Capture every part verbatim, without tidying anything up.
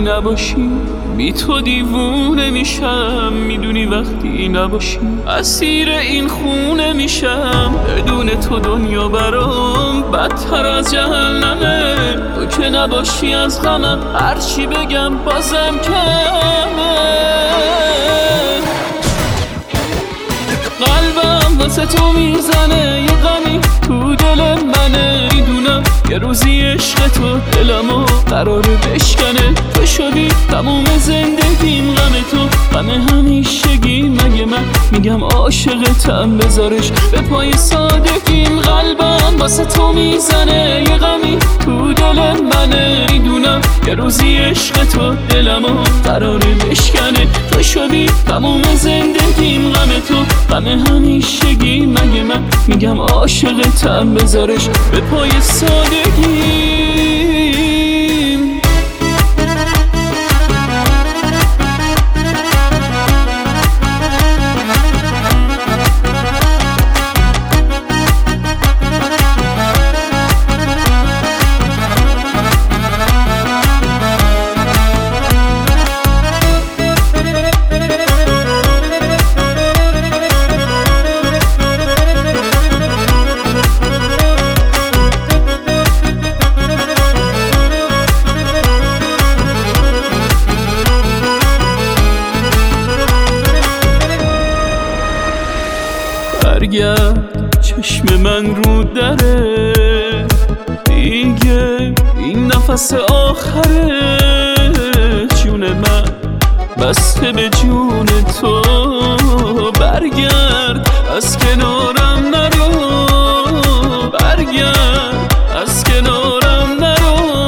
نباشی بی تو دیوونه میشم، میدونی وقتی نباشی اسیر این خونه میشم. بدون تو دنیا برام بدتر از جهنمه، تو که نباشی از غمم هرچی بگم بازم کمه. قلبم واسه تو میزنه یه غمی تو دل منه، میدونم یه روزی عشق تو دلمو قراره بشکنه. تو شدی تموم زندگیم، غم تو غم همیشگی. مگه من میگم عاشقتم بذارش به پای سادگیم. قلبم واسه تو میزنه یه غمی تو دل منه، میدونم یه روزی عشق تو دلمو قراره بشکنه. تو شدی تموم زندگیم، غم تو غم همیشگی. مگه من میگم عاشقتم بذارش به پای سادگی. برگرد چشم من رو دره دیگه، این نفس آخره. جون من بسته به جون تو، برگرد از کنارم نرو، برگرد از کنارم نرو.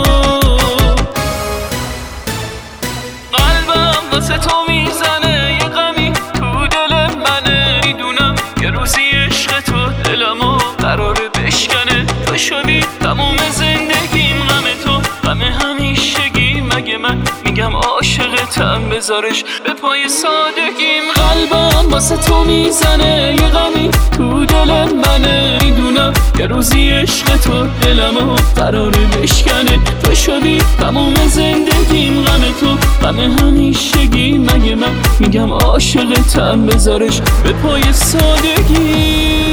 قلبم واسه تو میزنه یه غمی تو دل منه، میدونم یه روزی عشق تو دلمو قراره بشکنه. تو شدی تموم زندگیم، غم تو غم همیشگی. مگه من میگم عاشقتم بذارش به پای سادگیم. قلبم واسه تو میزنه یه غمی تو دل منه، میدونم یه روزی عشق تو دلمو قراره بشکنه. تو شدی تموم زندگیم، غم تو غم همیشگی. مگه من میگم عاشقتم بذارش به پای سادگی.